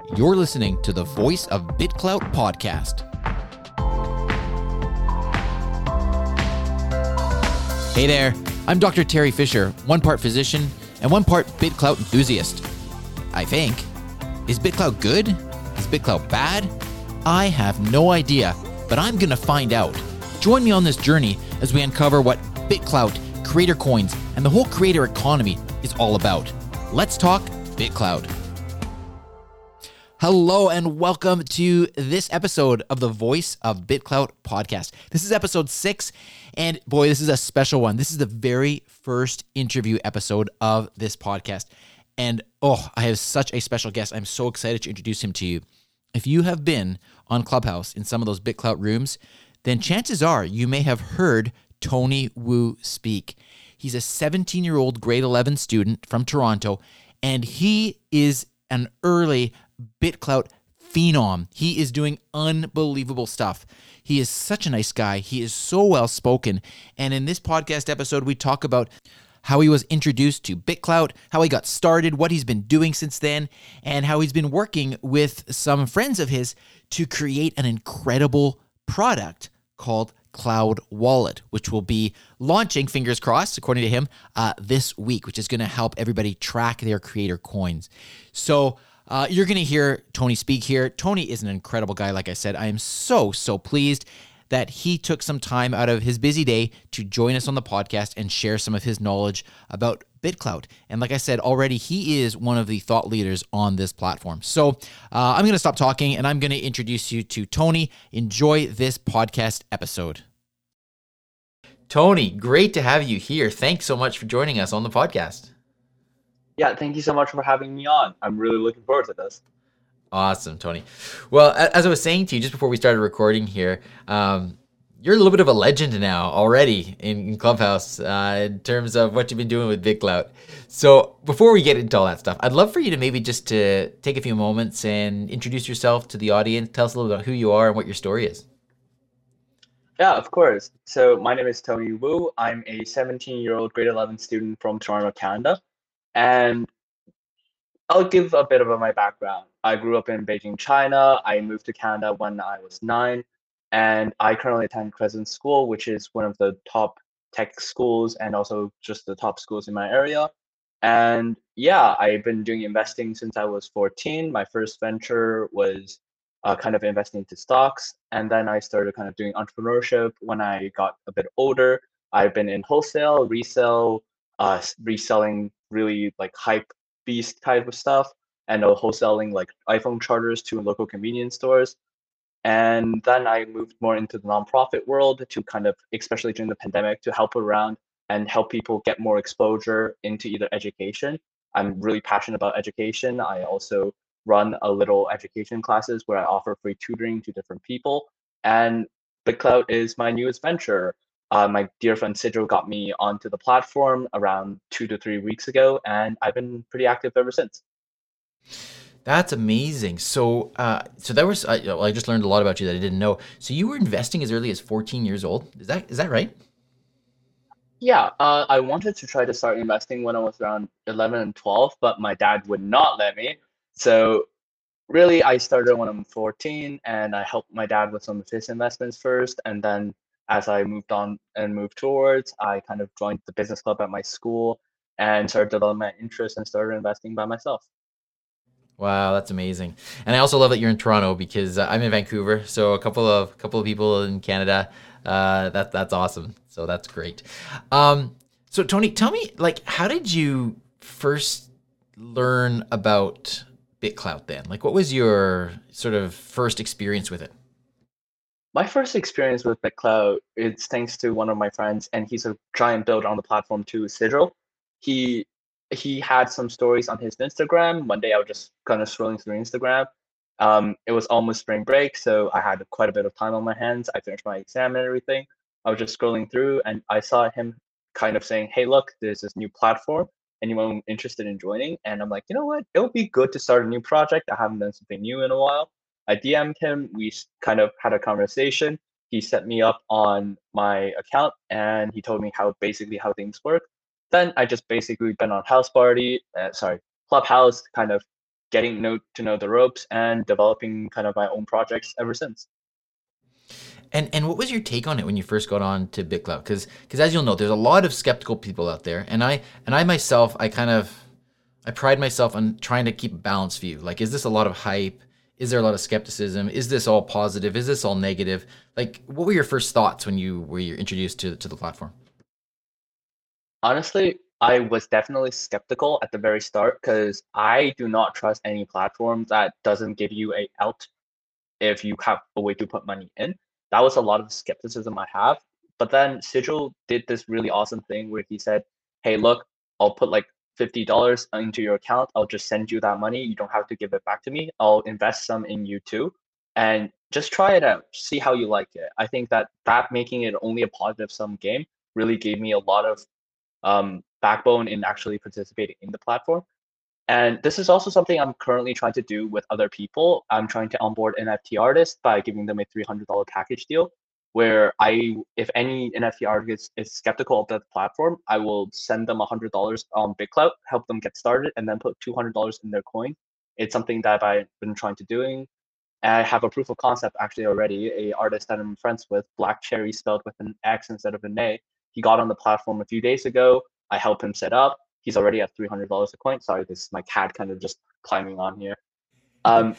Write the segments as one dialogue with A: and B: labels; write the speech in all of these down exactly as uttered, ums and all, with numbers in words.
A: You're listening to the Voice of BitClout podcast. Hey there, I'm Doctor Terry Fisher, one part physician and one part BitClout enthusiast. I think. Is BitClout good? Is BitClout bad? I have no idea, but I'm going to find out. Join me on this journey as we uncover what BitClout, creator coins, and the whole creator economy is all about. Let's talk BitClout. Hello and welcome to this episode of the Voice of BitClout podcast. This is episode six, and boy, this is a special one. This is the very first interview episode of this podcast, and oh, I have such a special guest. I'm so excited to introduce him to you. If you have been on Clubhouse in some of those BitClout rooms, then chances are you may have heard Tony Wu speak. He's a seventeen-year-old grade eleven student from Toronto, and he is an early BitClout phenom. He is doing unbelievable stuff. He is such a nice guy. He is so well spoken. And in this podcast episode, we talk about how he was introduced to BitClout, how he got started, what he's been doing since then, and how he's been working with some friends of his to create an incredible product called Cloud Wallet, which will be launching, fingers crossed, according to him, uh, this week, which is going to help everybody track their creator coins. So Uh, you're going to hear Tony speak here. Tony is an incredible guy, like I said. I am so, so pleased that he took some time out of his busy day to join us on the podcast and share some of his knowledge about BitClout. And like I said already, he is one of the thought leaders on this platform. So uh, I'm going to stop talking and I'm going to introduce you to Tony. Enjoy this podcast episode. Tony, great to have you here. Thanks so much for joining us on the podcast.
B: Yeah, thank you so much for having me on. I'm really looking forward to this.
A: Awesome, Tony. Well, as I was saying to you just before we started recording here, um, you're a little bit of a legend now already in, in Clubhouse uh, in terms of what you've been doing with BitClout. So before we get into all that stuff, I'd love for you to maybe just to take a few moments and introduce yourself to the audience. Tell us a little about who you are and what your story is.
B: Yeah, of course. So my name is Tony Wu. I'm a seventeen-year-old grade eleven student from Toronto, Canada. And I'll give a bit of my background. I grew up in Beijing, China. I moved to Canada when I was nine, and I currently attend Crescent School, which is one of the top tech schools and also just the top schools in my area. And yeah, I've been doing investing since I was fourteen. My first venture was uh, kind of investing into stocks, and then I started kind of doing entrepreneurship when I got a bit older. I've been in wholesale, resale, uh, reselling really like hype beast type of stuff, and uh, wholesaling like iPhone chargers to local convenience stores. And then I moved more into the nonprofit world to kind of, especially during the pandemic, to help around and help people get more exposure into either education. I'm really passionate about education. I also run a little education classes where I offer free tutoring to different people. And BitClout is my newest venture. Uh, my dear friend Sidro got me onto the platform around two to three weeks ago, and I've been pretty active ever since.
A: That's amazing. So, uh, so that was I, well, I just learned a lot about you that I didn't know. So you were investing as early as fourteen years old. Is that is that right?
B: Yeah, uh, I wanted to try to start investing when I was around eleven and twelve, but my dad would not let me. So really, I started when I'm fourteen, and I helped my dad with some of his investments first, and then as I moved on and moved towards, I kind of joined the business club at my school and started developing my interest and started investing by myself.
A: Wow, that's amazing. And I also love that you're in Toronto because uh, I'm in Vancouver. So a couple of couple of people in Canada. Uh, that that's awesome. So that's great. Um, so Tony, tell me, like, how did you first learn about BitClout then? Like, what was your sort of first experience with it?
B: My first experience with BitClout is thanks to one of my friends, and he's a giant builder on the platform too, Sidro. He he had some stories on his Instagram. One day I was just kind of scrolling through Instagram. Um, it was almost spring break, so I had quite a bit of time on my hands. I finished my exam and everything. I was just scrolling through, and I saw him kind of saying, "Hey, look, there's this new platform. Anyone interested in joining?" And I'm like, you know what? It would be good to start a new project. I haven't done something new in a while. I D M'd him. We kind of had a conversation. He set me up on my account, and he told me how basically how things work. Then I just basically been on House Party, uh, sorry, Clubhouse, kind of getting know to know the ropes and developing kind of my own projects ever since.
A: And and what was your take on it when you first got on to BitClout? Because because as you'll know, there's a lot of skeptical people out there, and I and I myself, I kind of I pride myself on trying to keep a balanced view. Like, is this a lot of hype? Is there a lot of skepticism? Is this all positive? Is this all negative? Like, what were your first thoughts when you were introduced to to the platform?
B: Honestly, I was definitely skeptical at the very start because I do not trust any platform that doesn't give you a out if you have a way to put money in. That was a lot of skepticism I have. But then Sigil did this really awesome thing where he said, hey, look, I'll put like fifty dollars into your account. I'll just send you that money. You don't have to give it back to me. I'll invest some in you too. And just try it out. See how you like it. I think that that making it only a positive sum game really gave me a lot of um, backbone in actually participating in the platform. And this is also something I'm currently trying to do with other people. I'm trying to onboard N F T artists by giving them a three hundred dollars package deal where I, if any N F T artist is skeptical of the platform, I will send them one hundred dollars on BitClout, help them get started, and then put two hundred dollars in their coin. It's something that I've been trying to doing. And I have a proof of concept actually already, a artist that I'm friends with, Black Cherry spelled with an X instead of an A. He got on the platform a few days ago. I helped him set up. He's already at three hundred dollars a coin. Sorry, this is my cat kind of just climbing on here. Um,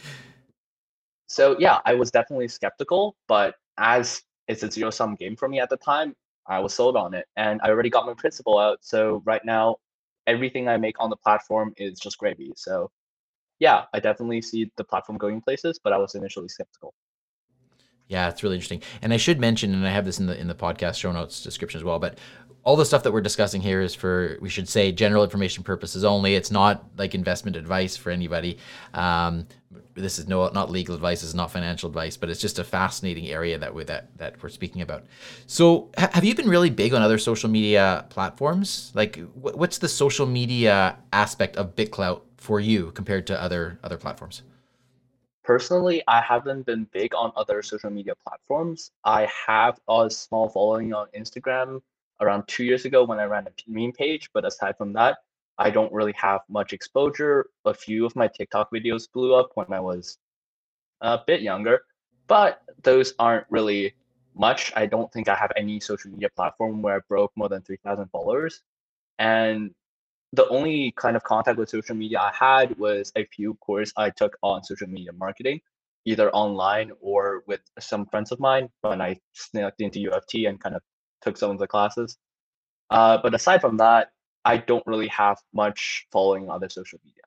B: so yeah, I was definitely skeptical, but as it's a zero sum game for me at the time, I was sold on it, and I already got my principal out. So right now, everything I make on the platform is just gravy. So yeah, I definitely see the platform going places, but I was initially skeptical.
A: Yeah, it's really interesting. And I should mention, and I have this in the in the podcast show notes description as well, but all the stuff that we're discussing here is for, we should say, general information purposes only. It's not like investment advice for anybody. Um, this is no not legal advice. It's not financial advice, but it's just a fascinating area that we that that we're speaking about. So, ha- have you been really big on other social media platforms? Like, wh- what's the social media aspect of BitClout for you compared to other other platforms?
B: Personally, I haven't been big on other social media platforms. I have a small following on Instagram around two years ago when I ran a meme page, but aside from that, I don't really have much exposure. A few of my TikTok videos blew up when I was a bit younger, but those aren't really much. I don't think I have any social media platform where I broke more than three thousand followers. And the only kind of contact with social media I had was a few courses I took on social media marketing, either online or with some friends of mine when I snuck into U of T and kind of took some of the classes. Uh, but aside from that, I don't really have much following on other social media.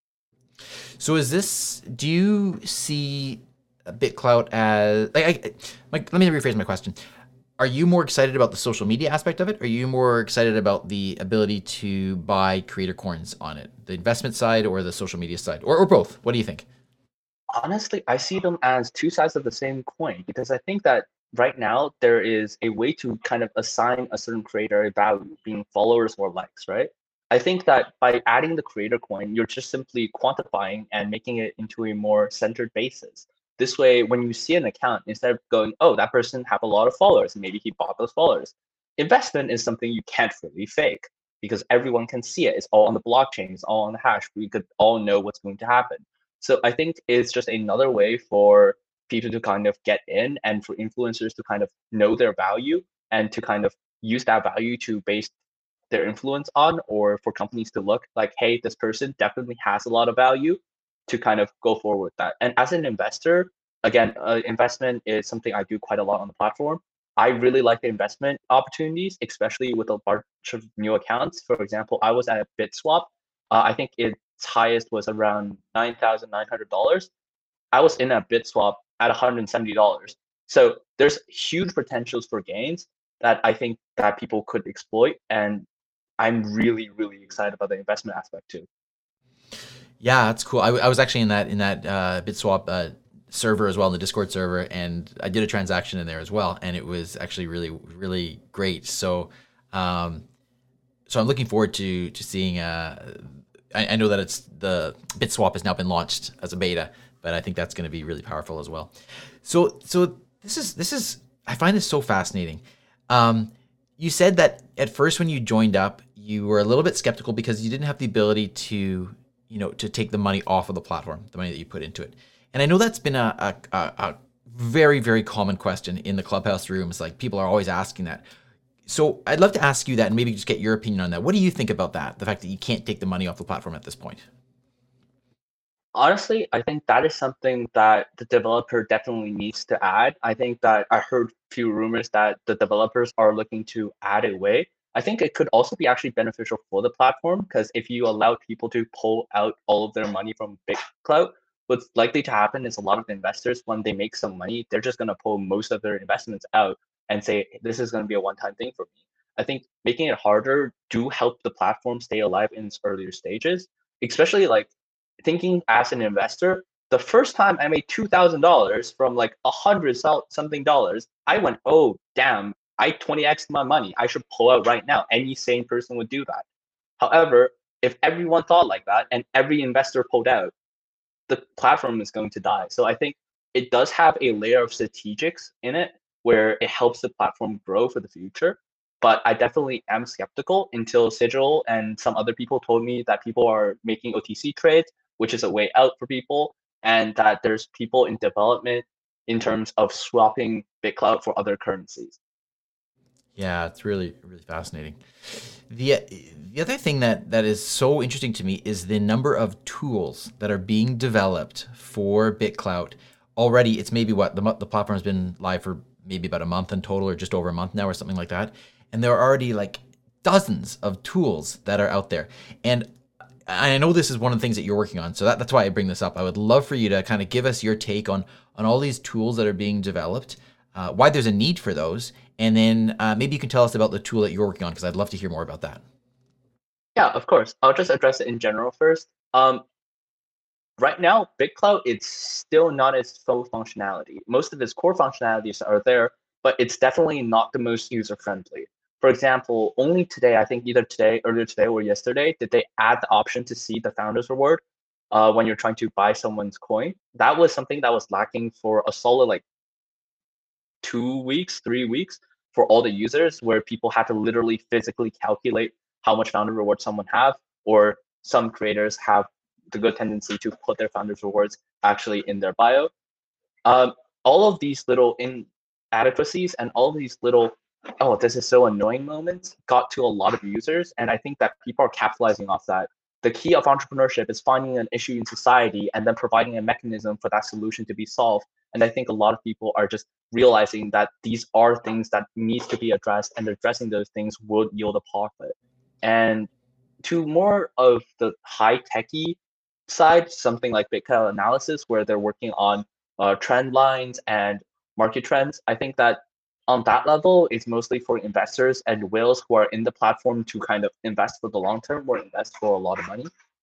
A: So is this, do you see BitClout as, like, I, like, let me rephrase my question. Are you more excited about the social media aspect of it? Or are you more excited about the ability to buy creator coins on it? The investment side or the social media side? Or, or both? What do you think?
B: Honestly, I see them as two sides of the same coin because I think that right now there is a way to kind of assign a certain creator a value, being followers or likes, right? I think that by adding the creator coin, you're just simply quantifying and making it into a more centered basis. This way, when you see an account, instead of going, oh, that person have a lot of followers, maybe he bought those followers. Investment is something you can't really fake because everyone can see it. It's all on the blockchain, it's all on the hash. We could all know what's going to happen. So I think it's just another way for people to kind of get in and for influencers to kind of know their value and to kind of use that value to base their influence on, or for companies to look like, hey, this person definitely has a lot of value to kind of go forward with that. And as an investor, again, uh, investment is something I do quite a lot on the platform. I really like the investment opportunities, especially with a bunch of new accounts. For example, I was at BitSwap. Uh, I think its highest was around nine thousand nine hundred dollars. I was in a BitSwap at one hundred seventy dollars. So there's huge potentials for gains that I think that people could exploit. And I'm really, really excited about the investment aspect too.
A: Yeah, that's cool. I, I was actually in that in that uh, BitSwap uh, server as well, the Discord server, and I did a transaction in there as well, and it was actually really, really great. So, um, so I'm looking forward to to seeing. Uh, I, I know that it's the BitSwap has now been launched as a beta, but I think that's going to be really powerful as well. So, so this is this is I find this so fascinating. Um, you said that at first when you joined up, you were a little bit skeptical because you didn't have the ability to you know, to take the money off of the platform, the money that you put into it. And I know that's been a, a, a, a very, very common question in the Clubhouse rooms. Like people are always asking that. So I'd love to ask you that and maybe just get your opinion on that. What do you think about that? The fact that you can't take the money off the platform at this point?
B: Honestly, I think that is something that the developer definitely needs to add. I think that I heard a few rumors that the developers are looking to add a way. I think it could also be actually beneficial for the platform because if you allow people to pull out all of their money from BitClout, what's likely to happen is a lot of investors, when they make some money, they're just going to pull most of their investments out and say, this is going to be a one-time thing for me. I think making it harder do help the platform stay alive in its earlier stages, especially like thinking as an investor. The first time I made two thousand dollars from like a hundred something dollars, I went, oh, damn, I twenty X'd my money. I should pull out right now. Any sane person would do that. However, if everyone thought like that and every investor pulled out, the platform is going to die. So I think it does have a layer of strategics in it where it helps the platform grow for the future. But I definitely am skeptical until Sigil and some other people told me that people are making O T C trades, which is a way out for people, and that there's people in development in terms of swapping BitClout for other currencies.
A: Yeah, it's really, really fascinating. The the other thing that, that is so interesting to me is the number of tools that are being developed for BitClout. Already, it's maybe what, the, the platform's been live for maybe about a month in total or just over a month now or something like that. And there are already like dozens of tools that are out there. And I know this is one of the things that you're working on, so that, that's why I bring this up. I would love for you to kind of give us your take on, on all these tools that are being developed, uh, why there's a need for those, and then uh, maybe you can tell us about the tool that you're working on, because I'd love to hear more about that.
B: Yeah, of course. I'll just address it in general first. Um, right now, BitClout, it's still not its full functionality. Most of its core functionalities are there, but it's definitely not the most user-friendly. For example, only today, I think either today, earlier today or yesterday, did they add the option to see the founder's reward uh, when you're trying to buy someone's coin. That was something that was lacking for a solid like two weeks, three weeks for all the users, where people had to literally physically calculate how much founder reward someone have, or some creators have the good tendency to put their founders rewards actually in their bio. Um, all of these little inadequacies and all of these little, oh, this is so annoying moments got to a lot of users. And I think that people are capitalizing off that. The key of entrepreneurship is finding an issue in society and then providing a mechanism for that solution to be solved. And I think a lot of people are just realizing that these are things that needs to be addressed, and addressing those things would yield a profit. And to more of the high techy side, something like BitClout analysis, where they're working on uh, trend lines and market trends, I think that on that level, it's mostly for investors and whales who are in the platform to kind of invest for the long term or invest for a lot of money.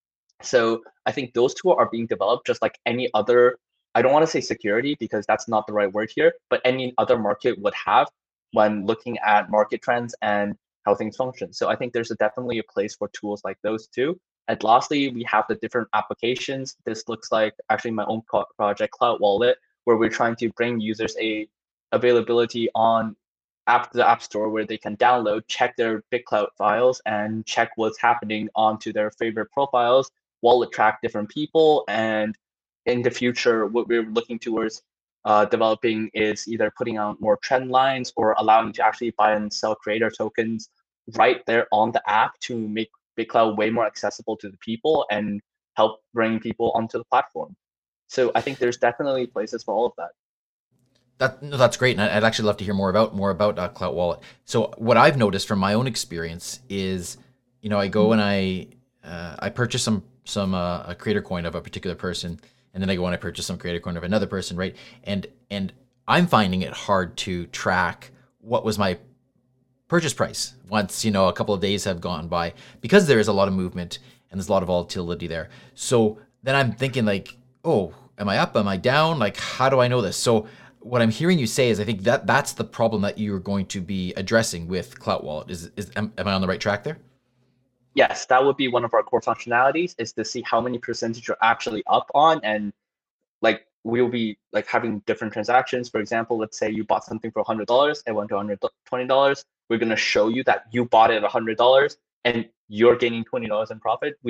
B: So I think those two are being developed just like any other, I don't want to say security because that's not the right word here, but any other market would have when looking at market trends and how things function. So I think there's a, definitely a place for tools like those too. And lastly, we have the different applications. This looks like actually my own project, Clout Wallet, where we're trying to bring users a availability on app the App Store where they can download, check their BitClout files, and check what's happening onto their favorite profiles, wallet track different people. And in the future, what we're looking towards uh, developing is either putting out more trend lines or allowing to actually buy and sell creator tokens right there on the app to make BitClout way more accessible to the people and help bring people onto the platform. So I think there's definitely places for all of that.
A: That, no, that's great, and I'd actually love to hear more about more about uh, Clout Wallet. So what I've noticed from my own experience is, you know, I go and I uh, I purchase some some uh, a creator coin of a particular person, and then I go and I purchase some creator coin of another person, right? And and I'm finding it hard to track what was my purchase price once, you know, a couple of days have gone by, because there is a lot of movement and there's a lot of volatility there. So then I'm thinking like, oh, am I up? Am I down? Like, how do I know this? So what I'm hearing you say is I think that that's the problem that you're going to be addressing with Clout Wallet. Is, is am, am I on the right track there?
B: Yes, that would be one of our core functionalities, is to see how many percentage you're actually up on. And like we'll be like having different transactions. For example, let's say you bought something for one hundred dollars, it went to one hundred twenty dollars. We're going to show you that you bought it at one hundred dollars and you're gaining twenty dollars in profit. We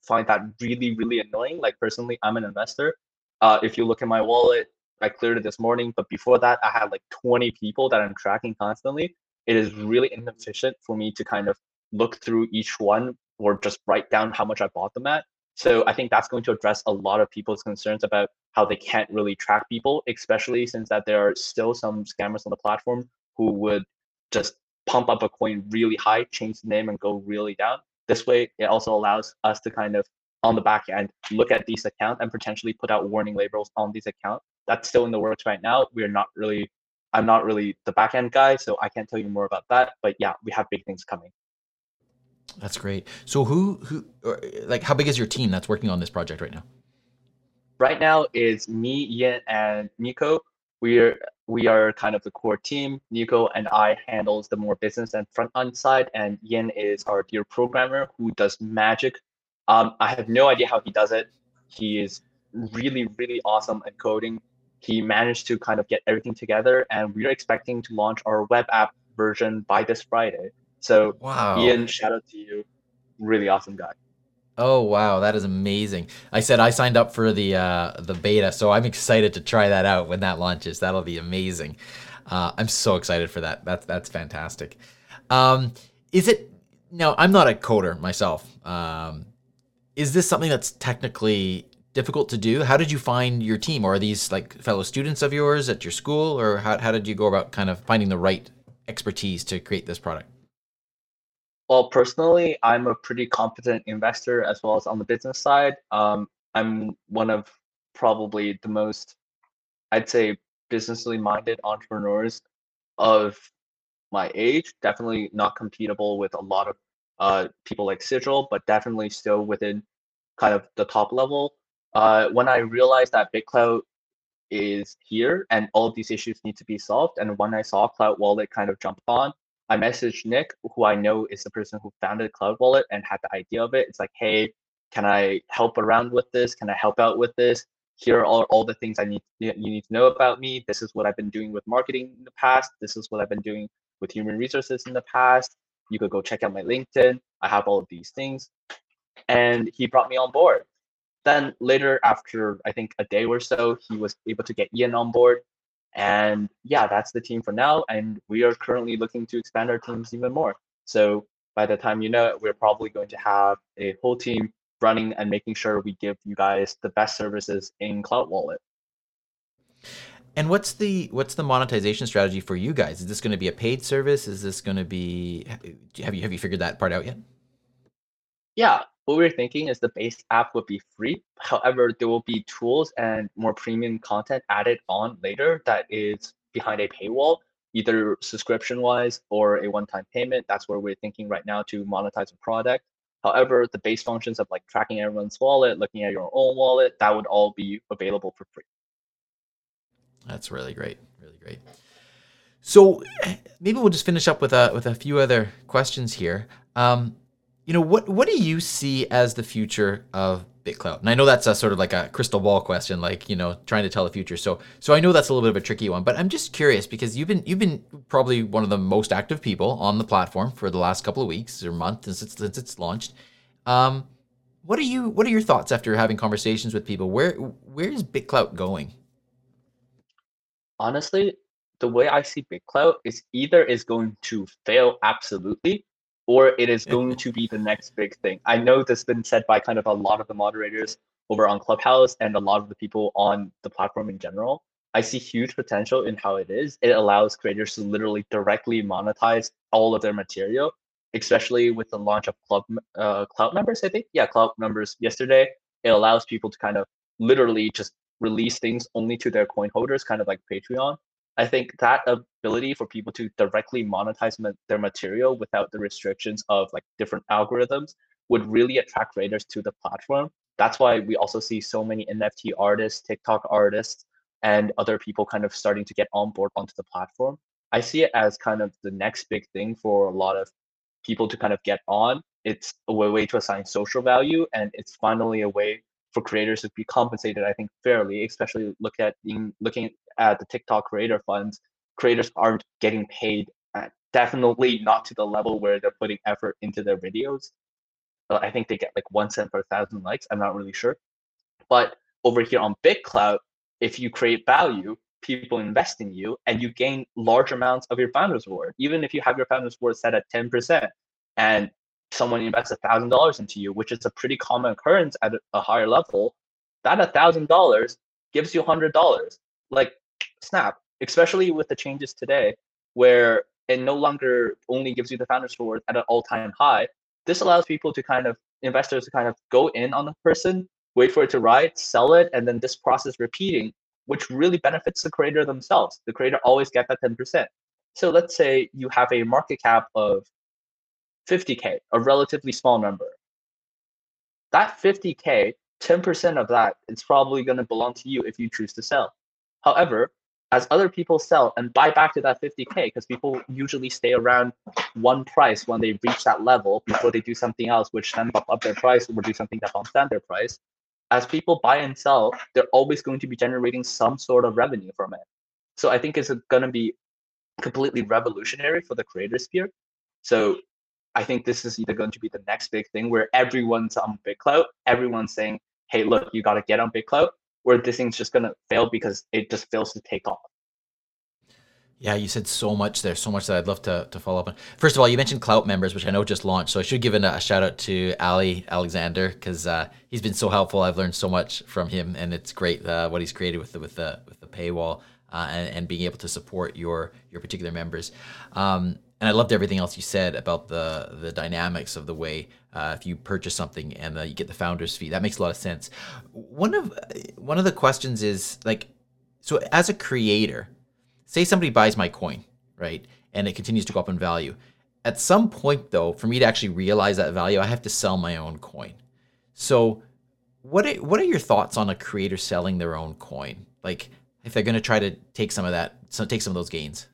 B: find that really, really annoying. Like personally, I'm an investor. Uh, if you look at my wallet, I cleared it this morning, but before that, I had like twenty people that I'm tracking constantly. It is really inefficient for me to kind of look through each one or just write down how much I bought them at. So I think that's going to address a lot of people's concerns about how they can't really track people, especially since that there are still some scammers on the platform who would just pump up a coin really high, change the name, and go really down. This way, it also allows us to kind of on the back end look at these accounts and potentially put out warning labels on these accounts. That's still in the works right now. We're not really, I'm not really the back end guy, so I can't tell you more about that. But yeah, we have big things coming.
A: That's great. So who who or, like how big is your team that's working on this project right now?
B: Right now it's me, Ian, and Nico. We're we are kind of the core team. Nico and I handles the more business and front end side, and Ian is our dear programmer who does magic. Um, I have no idea how he does it. He is really, really awesome at coding. He managed to kind of get everything together, and we're expecting to launch our web app version by this Friday. So,
A: Wow.
B: Ian, shout out to you. Really awesome guy.
A: Oh wow, that is amazing. I said I signed up for the uh, the beta, so I'm excited to try that out when that launches. That'll be amazing. Uh, I'm so excited for that. That's that's fantastic. Um, is it now? I'm not a coder myself. Um, is this something that's technically difficult to do? How did you find your team? Or are these like fellow students of yours at your school, or how how did you go about kind of finding the right expertise to create this product?
B: Well, personally, I'm a pretty competent investor as well as on the business side. Um, I'm one of probably the most, I'd say, businessly minded entrepreneurs of my age. Definitely not compatible with a lot of uh, people like Sigil, but definitely still within kind of the top level. Uh, when I realized that BitCloud is here and all of these issues need to be solved. And when I saw Cloud Wallet kind of jump on, I messaged Nick, who I know is the person who founded Cloud Wallet and had the idea of it. It's like, hey, can I help around with this? Can I help out with this? Here are all, all the things I need you need to know about me. This is what I've been doing with marketing in the past. This is what I've been doing with human resources in the past. You could go check out my LinkedIn. I have all of these things. And he brought me on board. Then later, after I think a day or so, he was able to get Ian on board. And yeah, that's the team for now. And we are currently looking to expand our teams even more. So by the time you know it, we're probably going to have a whole team running and making sure we give you guys the best services in Cloud Wallet.
A: And what's the what's the monetization strategy for you guys? Is this going to be a paid service? Is this going to be have you have you figured that part out yet?
B: Yeah, what we're thinking is the base app would be free. However, there will be tools and more premium content added on later that is behind a paywall, either subscription wise or a one time payment. That's where we're thinking right now to monetize a product. However, the base functions of like tracking everyone's wallet, looking at your own wallet, that would all be available for free.
A: That's really great, really great. So maybe we'll just finish up with a with a few other questions here. Um, you know, what what do you see as the future of BitCloud? And I know that's a sort of like a crystal ball question, like you know, trying to tell the future. So so I know that's a little bit of a tricky one, but I'm just curious because you've been you've been probably one of the most active people on the platform for the last couple of weeks or month since it's since it's launched. Um, what are you what are your thoughts after having conversations with people? Where where is BitCloud going?
B: Honestly, the way I see BitCloud is either is going to fail absolutely, or it is going to be the next big thing. I know this has been said by kind of a lot of the moderators over on Clubhouse and a lot of the people on the platform in general. I see huge potential in how it is. It allows creators to literally directly monetize all of their material, especially with the launch of Club uh, Cloud Members, I think. Yeah, Cloud Members yesterday. It allows people to kind of literally just release things only to their coin holders, kind of like Patreon. I think that ability for people to directly monetize ma- their material without the restrictions of like different algorithms would really attract creators to the platform. That's why we also see so many N F T artists, TikTok artists, and other people kind of starting to get on board onto the platform. I see it as kind of the next big thing for a lot of people to kind of get on. It's a way, way to assign social value, and it's finally a way for creators to be compensated, I think, fairly, especially look at in, looking at the TikTok creator funds. Creators aren't getting paid, uh, definitely not to the level where they're putting effort into their videos. I think they get like one cent per thousand likes. I'm not really sure. But over here on BitClout, if you create value, people invest in you and you gain large amounts of your founder's reward. Even if you have your founder's reward set at ten percent and someone invests one thousand dollars into you, which is a pretty common occurrence at a higher level, that one thousand dollars gives you one hundred dollars. Like, snap, especially with the changes today where it no longer only gives you the founder's reward at an all-time high. This allows people to kind of, investors to kind of go in on the person, wait for it to ride, sell it, and then this process repeating, which really benefits the creator themselves. The creator always gets that ten percent. So let's say you have a market cap of fifty K, a relatively small number. That fifty K, ten percent of that is probably going to belong to you if you choose to sell. However, as other people sell and buy back to that fifty K, because people usually stay around one price when they reach that level before they do something else, which then bump up their price or do something that bumps down their price. As people buy and sell, they're always going to be generating some sort of revenue from it. So I think it's going to be completely revolutionary for the creator sphere. So I think this is either going to be the next big thing where everyone's on BitClout, everyone's saying, hey, look, you got to get on BitClout, or this thing's just going to fail because it just fails to take off.
A: Yeah, you said so much there, so much that I'd love to, to follow up on. First of all, you mentioned Clout members, which I know just launched. So I should give a, a shout out to Ali Alexander because uh, he's been so helpful. I've learned so much from him, and it's great uh, what he's created with the with the with the paywall uh, and, and being able to support your your particular members. Um, and I loved everything else you said about the the dynamics of the way uh, if you purchase something and uh, you get the founder's fee. That makes a lot of sense. One of one of the questions is like, so as a creator, say somebody buys my coin, right? And it continues to go up in value. At some point though, for me to actually realize that value, I have to sell my own coin. So what are, what are your thoughts on a creator selling their own coin? Like if they're going to try to take some of that, so take some of those gains.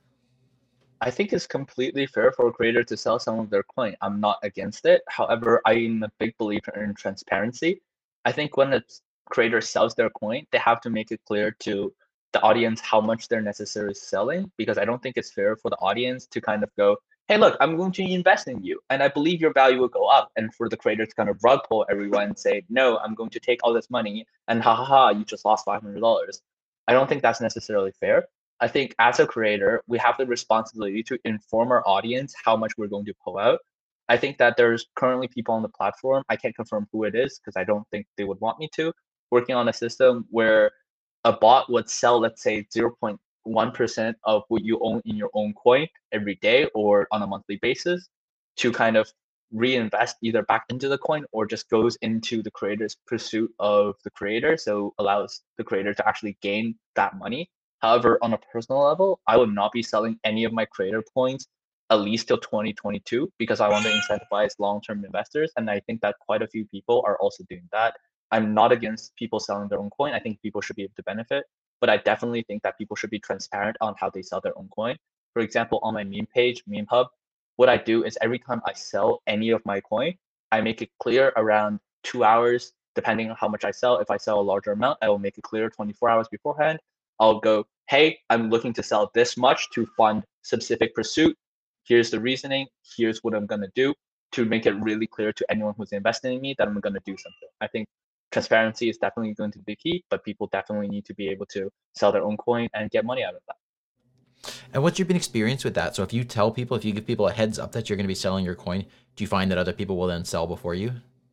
B: I think it's completely fair for a creator to sell some of their coin. I'm not against it. However, I'm a big believer in transparency. I think when a creator sells their coin, they have to make it clear to the audience how much they're necessarily selling, because I don't think it's fair for the audience to kind of go, hey, look, I'm going to invest in you and I believe your value will go up. And for the creator to kind of rug pull everyone and say, no, I'm going to take all this money and ha ha ha, you just lost five hundred dollars. I don't think that's necessarily fair. I think as a creator, we have the responsibility to inform our audience how much we're going to pull out. I think that there's currently people on the platform, I can't confirm who it is because I don't think they would want me to, working on a system where a bot would sell, let's say, zero point one percent of what you own in your own coin every day or on a monthly basis to kind of reinvest either back into the coin or just goes into the creator's pursuit of the creator. So allows the creator to actually gain that money. However, on a personal level, I would not be selling any of my creator coins at least till twenty twenty-two because I want to incentivize long-term investors. And I think that quite a few people are also doing that. I'm not against people selling their own coin. I think people should be able to benefit, but I definitely think that people should be transparent on how they sell their own coin. For example, on my meme page, Meme Hub, what I do is every time I sell any of my coin, I make it clear around two hours, depending on how much I sell. If I sell a larger amount, I will make it clear twenty-four hours beforehand. I'll go, hey, I'm looking to sell this much to fund specific pursuit. Here's the reasoning. Here's what I'm going to do to make it really clear to anyone who's investing in me that I'm going to do something. I think transparency is definitely going to be key, but people definitely need to be able to sell their own coin and get money out of that.
A: And what's your been experience with that? So if you tell people, if you give people a heads up that you're going to be selling your coin, do you find that other people will then sell before you?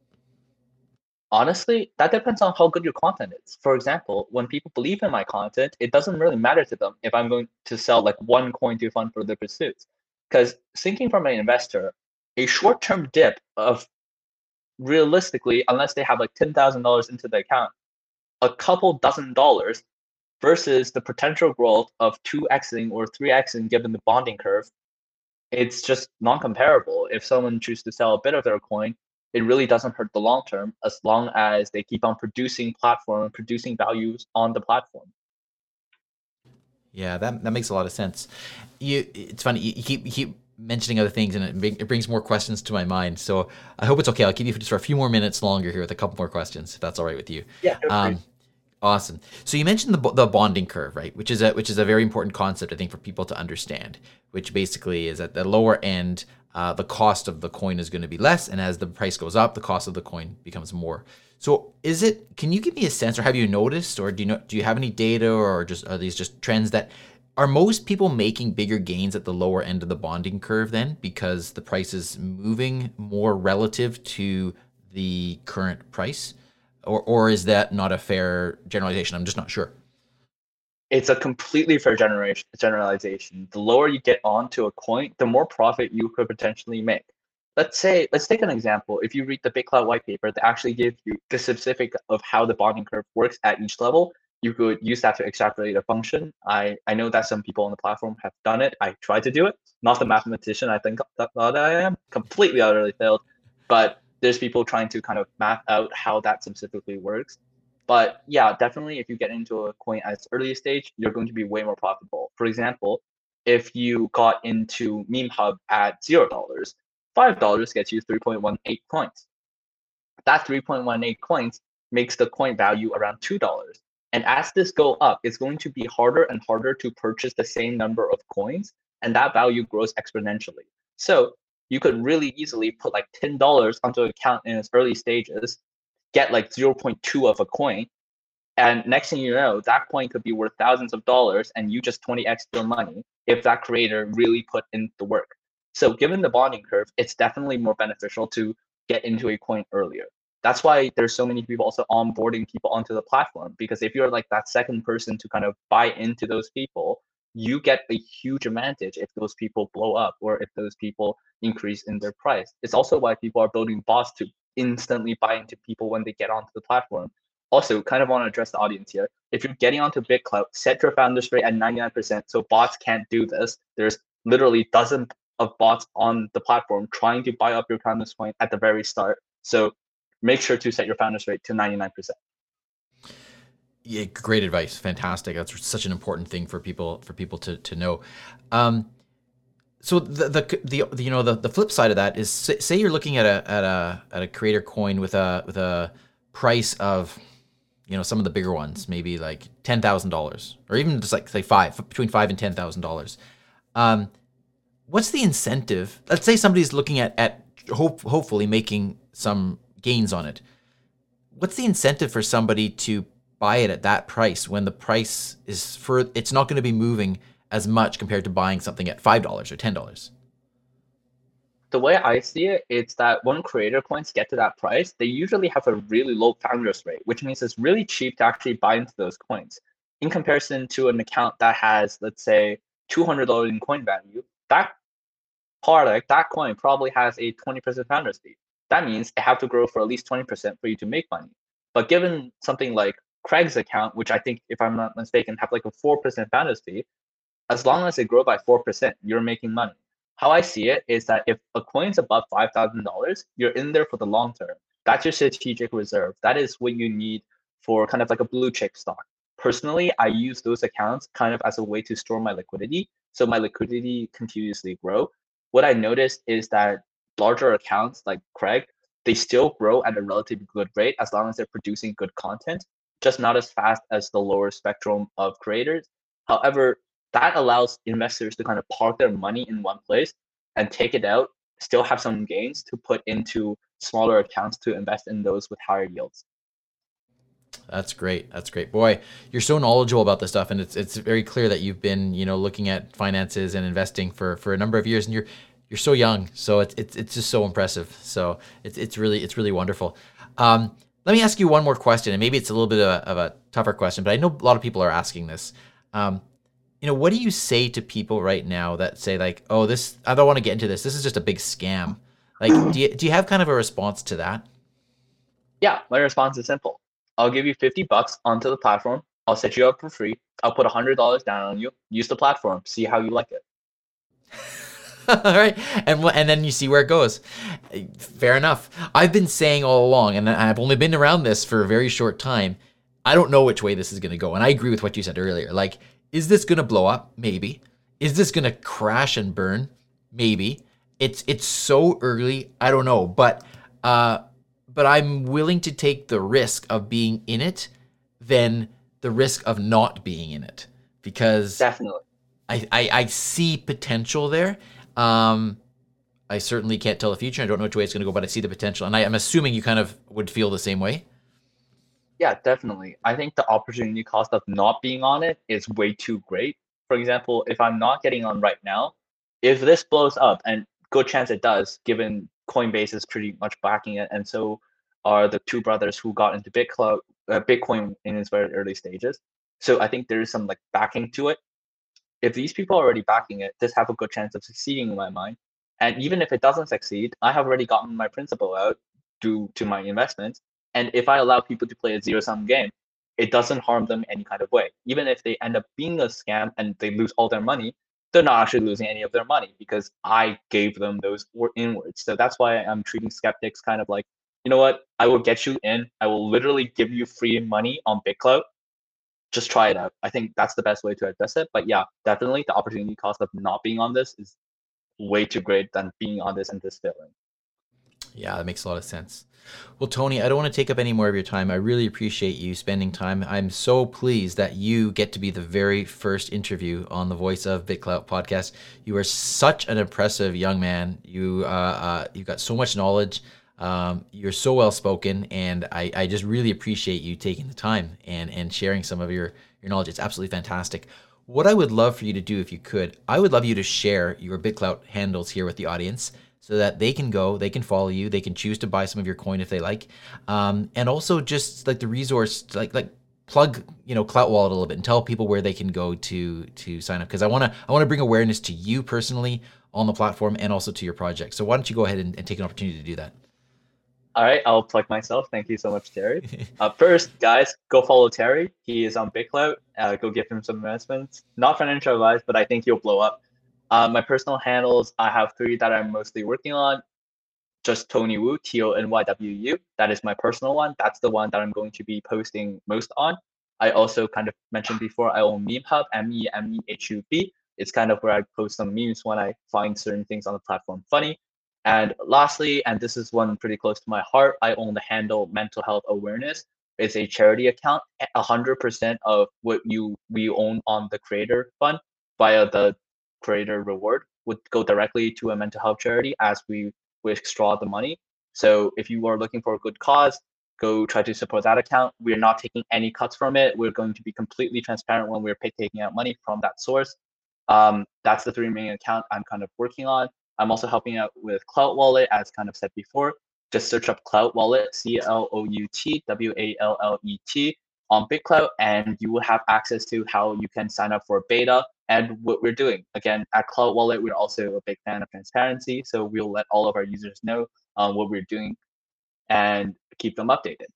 B: Honestly, that depends on how good your content is. For example, when people believe in my content, it doesn't really matter to them if I'm going to sell like one coin to fund further pursuits. Because thinking from an investor, a short-term dip of realistically, unless they have like ten thousand dollars into the account, a couple dozen dollars versus the potential growth of two Xing or three Xing given the bonding curve, it's just non-comparable. If someone chooses to sell a bit of their coin, it really doesn't hurt the long term as long as they keep on producing platform, producing values on the platform.
A: Yeah, that that makes a lot of sense. You, it's funny. You keep you keep mentioning other things, and it, bring, it brings more questions to my mind. So I hope it's okay. I'll keep you for just for a few more minutes longer here with a couple more questions, if that's all right with you.
B: Yeah.
A: Um, awesome. So you mentioned the the bonding curve, right? Which is a which is a very important concept, I think, for people to understand. Which basically is at the lower end. uh, the cost of the coin is going to be less, and as the price goes up, the cost of the coin becomes more. So is it, can you give me a sense, or have you noticed, or do you know, do you have any data, or just are these just trends that, are most people making bigger gains at the lower end of the bonding curve then, because the price is moving more relative to the current price? Or or is that not a fair generalization? I'm just not sure.
B: It's a completely fair generation generalization. The lower you get onto a coin, the more profit you could potentially make. Let's say, let's take an example. If you read the BitClout white paper, they actually give you the specific of how the bonding curve works at each level. You could use that to extrapolate a function. I, I know that some people on the platform have done it. I tried to do it. Not the mathematician I think that, that I am. Completely utterly failed. But there's people trying to kind of map out how that specifically works. But yeah, definitely if you get into a coin at its early stage, you're going to be way more profitable. For example, if you got into Meme Hub at zero dollars, five dollars gets you three point one eight coins. That three point one eight coins makes the coin value around two dollars. And as this go up, it's going to be harder and harder to purchase the same number of coins, and that value grows exponentially. So you could really easily put like ten dollars onto an account in its early stages, get like zero point two of a coin, and next thing you know, that coin could be worth thousands of dollars, and you just twenty x your money if that creator really put in the work. So given the bonding curve, it's definitely more beneficial to get into a coin earlier. That's why there's so many people also onboarding people onto the platform, because if you're like that second person to kind of buy into those people, you get a huge advantage if those people blow up or if those people increase in their price. It's also why people are building bots to instantly buy into people when they get onto the platform. Also, kind of want to address the audience here. If you're getting onto BitClout, set your founders rate at ninety-nine percent so bots can't do this. There's literally dozens of bots on the platform trying to buy up your founders coin at the very start. So make sure to set your founders rate to ninety-nine percent.
A: Yeah, great advice. Fantastic. That's such an important thing for people for people to to know. Um, so the, the the you know the, the flip side of that is, say you're looking at a at a at a creator coin with a with a price of, you know, some of the bigger ones, maybe like ten thousand dollars, or even just like say five between five and ten thousand dollars. Um, what's the incentive? Let's say somebody's looking at at hope, hopefully making some gains on it. What's the incentive for somebody to buy it at that price when the price is for, it's not going to be moving as much compared to buying something at five dollars or ten dollars?
B: The way I see it, it's that when creator coins get to that price, they usually have a really low founders rate, which means it's really cheap to actually buy into those coins. In comparison to an account that has, let's say, two hundred dollars in coin value, that product, that coin probably has a twenty percent founders fee. That means they have to grow for at least twenty percent for you to make money. But given something like Craig's account, which I think, if I'm not mistaken, have like a four percent founders fee, as long as they grow by four percent, you're making money. How I see it is that if a coin's above five thousand dollars, you're in there for the long term. That's your strategic reserve. That is what you need for kind of like a blue chip stock. Personally, I use those accounts kind of as a way to store my liquidity, so my liquidity continuously grow. What I noticed is that larger accounts like Craig, they still grow at a relatively good rate as long as they're producing good content, just not as fast as the lower spectrum of creators. However, that allows investors to kind of park their money in one place and take it out, still have some gains to put into smaller accounts to invest in those with higher yields.
A: That's great. That's great. Boy, you're so knowledgeable about this stuff, and it's it's very clear that you've been, you know, looking at finances and investing for for a number of years, and you're you're so young. So it's it's it's just so impressive. So it's it's really it's really wonderful. Um, let me ask you one more question, and maybe it's a little bit of a, of a tougher question, but I know a lot of people are asking this. Um, you know, what do you say to people right now that say like, oh, this, I don't want to get into this. This is just a big scam. Like, do you, do you have kind of a response to that?
B: Yeah, my response is simple. I'll give you fifty bucks onto the platform. I'll set you up for free. I'll put one hundred dollars down on you. Use the platform. See how you like it.
A: All right. And and then you see where it goes. Fair enough. I've been saying all along, and I've only been around this for a very short time, I don't know which way this is going to go. And I agree with what you said earlier. Like, is this going to blow up? Maybe. Is this going to crash and burn? Maybe. It's it's so early. I don't know. But uh, but I'm willing to take the risk of being in it than the risk of not being in it. Because
B: definitely,
A: I, I, I see potential there. Um, I certainly can't tell the future. I don't know which way it's going to go, but I see the potential. And I, I'm assuming you kind of would feel the same way.
B: Yeah, definitely. I think the opportunity cost of not being on it is way too great. For example, if I'm not getting on right now, if this blows up, and good chance it does, given Coinbase is pretty much backing it, and so are the two brothers who got into Bitcoin, uh, Bitcoin in its very early stages. So I think there is some like backing to it. If these people are already backing it, this have a good chance of succeeding in my mind. And even if it doesn't succeed, I have already gotten my principal out due to my investments. And if I allow people to play a zero sum game, it doesn't harm them any kind of way. Even if they end up being a scam and they lose all their money, they're not actually losing any of their money because I gave them those inwards. So that's why I'm treating skeptics kind of like, you know what? I will get you in. I will literally give you free money on BitClout. Just try it out. I think that's the best way to address it. But yeah, definitely the opportunity cost of not being on this is way too great than being on this and this failing.
A: Yeah, that makes a lot of sense. Well, Tony, I don't want to take up any more of your time. I really appreciate you spending time. I'm so pleased that you get to be the very first interview on the Voice of BitClout podcast. You are such an impressive young man. You uh, uh, you've got so much knowledge. Um, you're so well spoken, and I, I just really appreciate you taking the time and and sharing some of your your knowledge. It's absolutely fantastic. What I would love for you to do, if you could, I would love you to share your BitClout handles here with the audience, so that they can go, they can follow you, they can choose to buy some of your coin if they like, um, and also just like the resource, like like plug you know Clout Wallet a little bit and tell people where they can go to to sign up, because I want to I want to bring awareness to you personally on the platform and also to your project. So why don't you go ahead and, and take an opportunity to do that?
B: All right, I'll plug myself. Thank you so much, Terry. uh, first, guys, go follow Terry. He is on BitClout. Uh, go give him some investments. Not financial advice, but I think he'll blow up. Uh, my personal handles, I have three that I'm mostly working on. Just Tony Wu, T O N Y W U. That is my personal one. That's the one that I'm going to be posting most on. I also kind of mentioned before, I own Meme Hub, M E M E H U B. It's kind of where I post some memes when I find certain things on the platform funny. And lastly, and this is one pretty close to my heart, I own the handle Mental Health Awareness. It's a charity account. one hundred percent of what you we own on the creator fund via the creator reward would go directly to a mental health charity as we withdraw the money. So if you are looking for a good cause, go try to support that account. We're not taking any cuts from it. We're going to be completely transparent when we're taking out money from that source. Um, that's the three main accounts I'm kind of working on. I'm also helping out with Clout Wallet, as kind of said before. Just search up Clout Wallet, C L O U T W A L L E T on BitClout, and you will have access to how you can sign up for beta and what we're doing. Again, at Clout Wallet, we're also a big fan of transparency, so we'll let all of our users know um, what we're doing and keep them updated.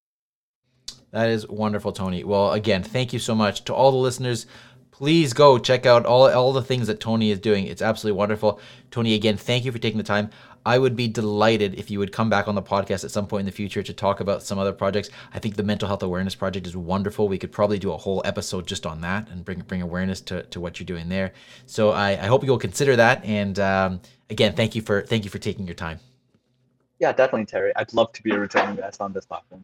A: That is wonderful, Tony. Well, again, thank you so much to all the listeners. Please go check out all, all the things that Tony is doing. It's absolutely wonderful. Tony, again, thank you for taking the time. I would be delighted if you would come back on the podcast at some point in the future to talk about some other projects. I think the Mental Health Awareness Project is wonderful. We could probably do a whole episode just on that and bring bring awareness to, to what you're doing there. So I, I hope you'll consider that. And um, again, thank you for thank you for taking your time.
B: Yeah, definitely, Terry. I'd love to be a returning guest on this platform.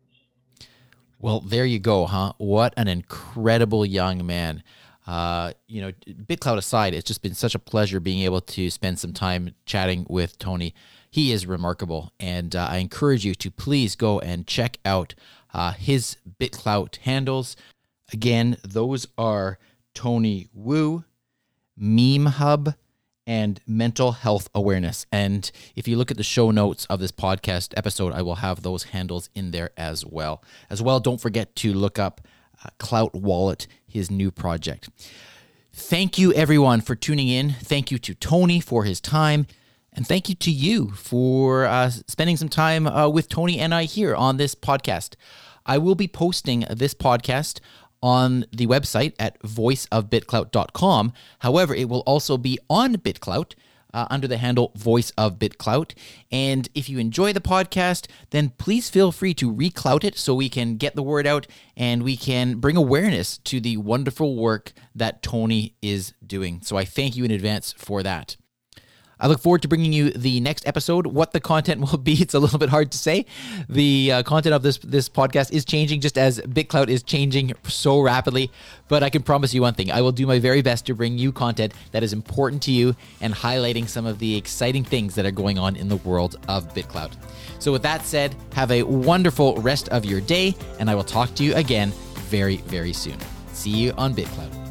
A: Well, there you go, huh? What an incredible young man. Uh, you know, BitClout aside, it's just been such a pleasure being able to spend some time chatting with Tony. He is remarkable, and uh, I encourage you to please go and check out uh, his BitClout handles. Again, those are Tony Wu, Meme Hub, and Mental Health Awareness. And if you look at the show notes of this podcast episode, I will have those handles in there as well. As well, don't forget to look up uh, Clout Wallet, his new project. Thank you, everyone, for tuning in. Thank you to Tony for his time. And thank you to you for uh, spending some time uh, with Tony and I here on this podcast. I will be posting this podcast on the website at voice of bitclout dot com. However, it will also be on BitClout uh, under the handle Voice of BitClout. And if you enjoy the podcast, then please feel free to reclout it so we can get the word out and we can bring awareness to the wonderful work that Tony is doing. So I thank you in advance for that. I look forward to bringing you the next episode. What the content will be, it's a little bit hard to say. The uh, content of this this podcast is changing just as BitClout is changing so rapidly. But I can promise you one thing. I will do my very best to bring you content that is important to you and highlighting some of the exciting things that are going on in the world of BitClout. So with that said, have a wonderful rest of your day, and I will talk to you again very, very soon. See you on BitClout.